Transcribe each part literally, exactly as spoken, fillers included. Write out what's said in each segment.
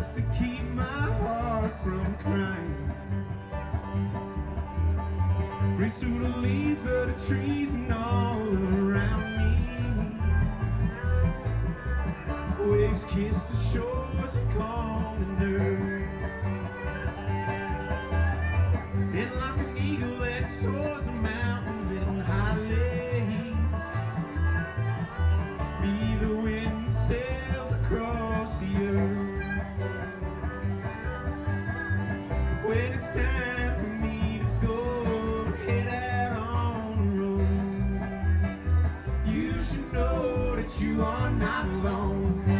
supposed to keep my heart from crying. Breeze through the leaves of the trees and all around me. Waves kiss the shores and calm the nerve. And like an eagle that soars the mountains in high lakes, be the wind that sails across the earth. When it's time for me to go, head out on the road, you should know that you are not alone.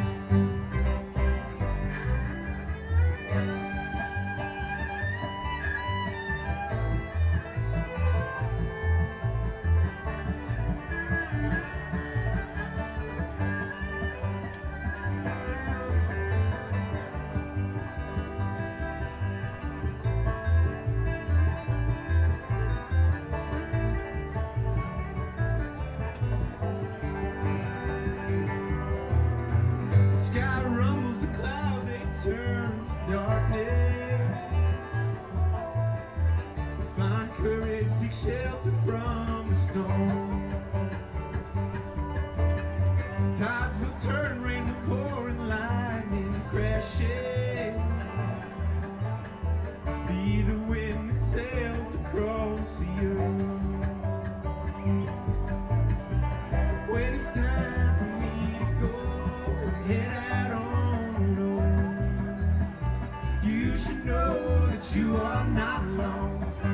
Sky rumbles, the clouds they turn to darkness. Find courage, seek shelter from the storm. Tides will turn, rain will pour, and lightning crashing. Be the wind that sails across the earth. When it's time for me to go, head out on the road, you should know that you are not alone.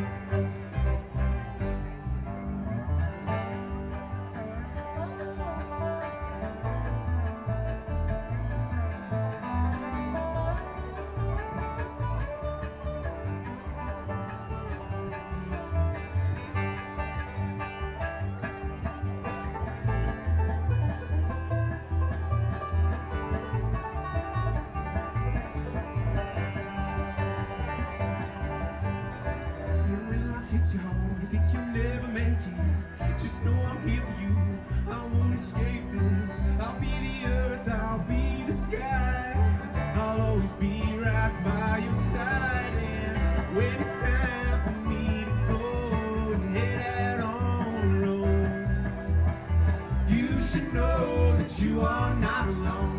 Hits you hard and you think you'll never make it, just know I'm here for you. I won't escape this. I'll be the earth, I'll be the sky. I'll always be right by your side. And when it's time for me to go and head out on the road, you should know that you are not alone.